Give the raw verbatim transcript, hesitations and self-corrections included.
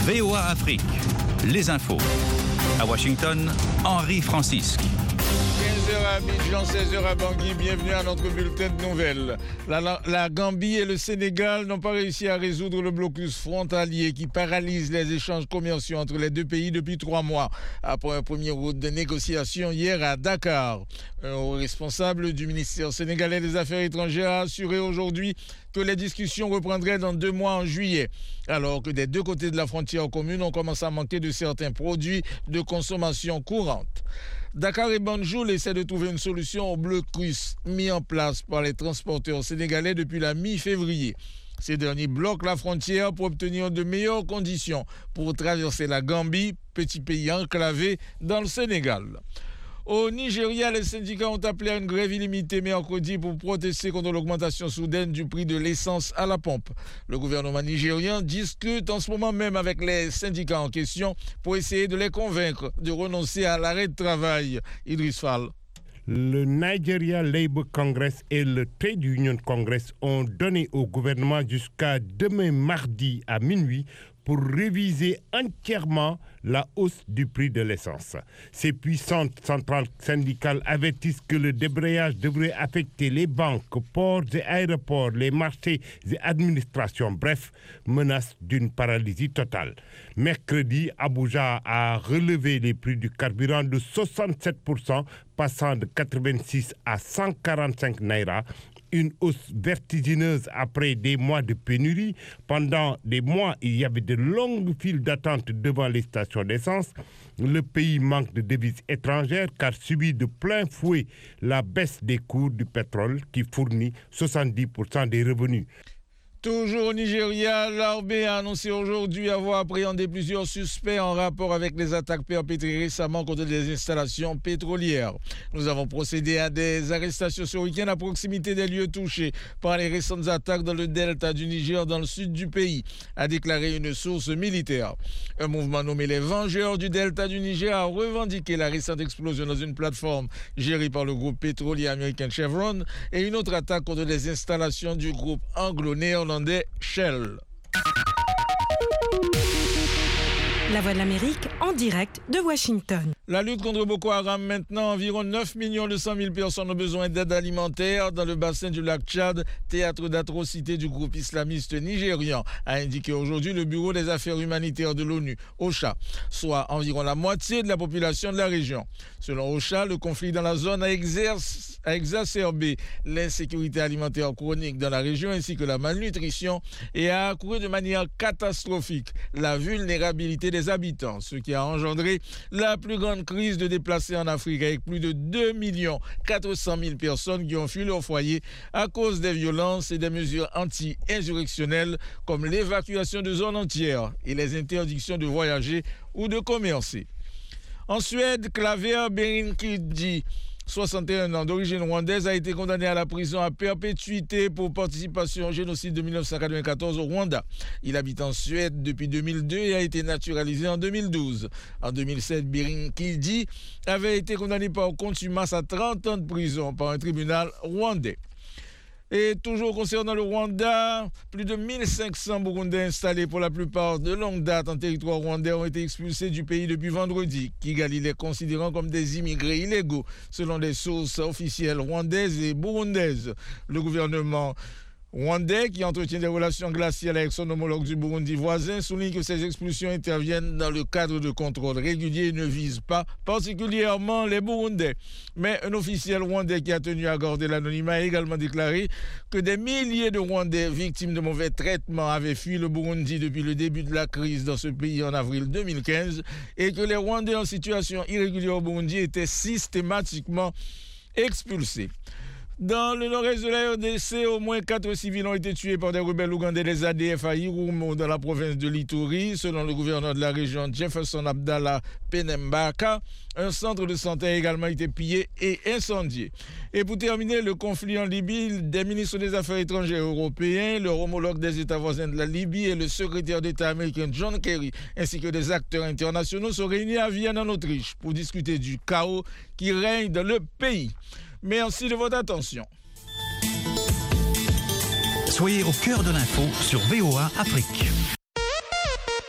V O A Afrique, les infos. À Washington, Henri Francisque. quinze heures à Abidjan, seize heures à Bangui, bienvenue à notre bulletin de nouvelles. La, la, la Gambie et le Sénégal n'ont pas réussi à résoudre le blocus frontalier qui paralyse les échanges commerciaux entre les deux pays depuis trois mois. Après un premier round de négociation hier à Dakar, un haut responsable du ministère sénégalais des Affaires étrangères a assuré aujourd'hui que les discussions reprendraient dans deux mois en juillet, alors que des deux côtés de la frontière commune on commence à manquer de certains produits de consommation courante. Dakar et Banjul essaient de trouver une solution au blocus mis en place par les transporteurs sénégalais depuis la mi-février. Ces derniers bloquent la frontière pour obtenir de meilleures conditions pour traverser la Gambie, petit pays enclavé dans le Sénégal. Au Nigeria, les syndicats ont appelé à une grève illimitée mercredi pour protester contre l'augmentation soudaine du prix de l'essence à la pompe. Le gouvernement nigérien discute en ce moment même avec les syndicats en question pour essayer de les convaincre de renoncer à l'arrêt de travail. Idriss Fall. Le Nigeria Labour Congress et le Trade Union Congress ont donné au gouvernement jusqu'à demain mardi à minuit pour réviser entièrement la hausse du prix de l'essence. Ces puissantes centrales syndicales avertissent que le débrayage devrait affecter les banques, ports et aéroports, les marchés et administrations, bref, menace d'une paralysie totale. Mercredi, Abuja a relevé les prix du carburant de soixante-sept pour cent, passant de quatre-vingt-six à cent quarante-cinq naira. Une hausse vertigineuse après des mois de pénurie. Pendant des mois, il y avait de longues files d'attente devant les stations d'essence. Le pays manque de devises étrangères car subit de plein fouet la baisse des cours du pétrole qui fournit soixante-dix pour cent des revenus. Toujours au Nigeria, l'armée a annoncé aujourd'hui avoir appréhendé plusieurs suspects en rapport avec les attaques perpétrées récemment contre des installations pétrolières. Nous avons procédé à des arrestations ce week-end à proximité des lieux touchés par les récentes attaques dans le delta du Niger, dans le sud du pays, a déclaré une source militaire. Un mouvement nommé les Vengeurs du delta du Niger a revendiqué la récente explosion dans une plateforme gérée par le groupe pétrolier américain Chevron et une autre attaque contre des installations du groupe anglo-néerlandais Shell. La Voix de l'Amérique en direct de Washington. La lutte contre Boko Haram maintenant, environ neuf millions cent mille personnes ont besoin d'aide alimentaire dans le bassin du lac Tchad, théâtre d'atrocités du groupe islamiste nigérian, a indiqué aujourd'hui le Bureau des affaires humanitaires de l'ONU, OCHA, soit environ la moitié de la population de la région. Selon OCHA, le conflit dans la zone a, exerce, a exacerbé l'insécurité alimentaire chronique dans la région ainsi que la malnutrition et a accru de manière catastrophique la vulnérabilité des habitants, ce qui a engendré la plus grande crise de déplacés en Afrique avec plus de deux millions quatre cent mille personnes qui ont fui leur foyer à cause des violences et des mesures anti-insurrectionnelles comme l'évacuation de zones entières et les interdictions de voyager ou de commercer. En Suède, Claver Berinkidji, soixante et un ans, d'origine rwandaise, a été condamné à la prison à perpétuité pour participation au génocide de dix-neuf cent quatre-vingt-quatorze au Rwanda. Il habite en Suède depuis deux mille deux et a été naturalisé en deux mille douze. En deux mille sept, Berinkidji avait été condamné par contumace à trente ans de prison par un tribunal rwandais. Et toujours concernant le Rwanda, plus de mille cinq cents Burundais installés pour la plupart de longue date en territoire rwandais ont été expulsés du pays depuis vendredi. Kigali les considérant comme des immigrés illégaux, selon des sources officielles rwandaises et burundaises. Le gouvernement rwandais, qui entretient des relations glaciales avec son homologue du Burundi voisin, souligne que ces expulsions interviennent dans le cadre de contrôles réguliers et ne visent pas particulièrement les Burundais. Mais un officiel rwandais qui a tenu à garder l'anonymat a également déclaré que des milliers de Rwandais victimes de mauvais traitements avaient fui le Burundi depuis le début de la crise dans ce pays en avril deux mille quinze et que les Rwandais en situation irrégulière au Burundi étaient systématiquement expulsés. Dans le nord-est de la R D C, au moins quatre civils ont été tués par des rebelles ougandais des A D F à Irumo dans la province de l'Ituri, selon le gouverneur de la région Jefferson Abdallah Penembaka. Un centre de santé a également été pillé et incendié. Et pour terminer, le conflit en Libye, des ministres des Affaires étrangères européens, leur homologue des États voisins de la Libye et le secrétaire d'État américain John Kerry, ainsi que des acteurs internationaux sont réunis à Vienne en Autriche pour discuter du chaos qui règne dans le pays. Merci de votre attention. Soyez au cœur de l'info sur V O A Afrique.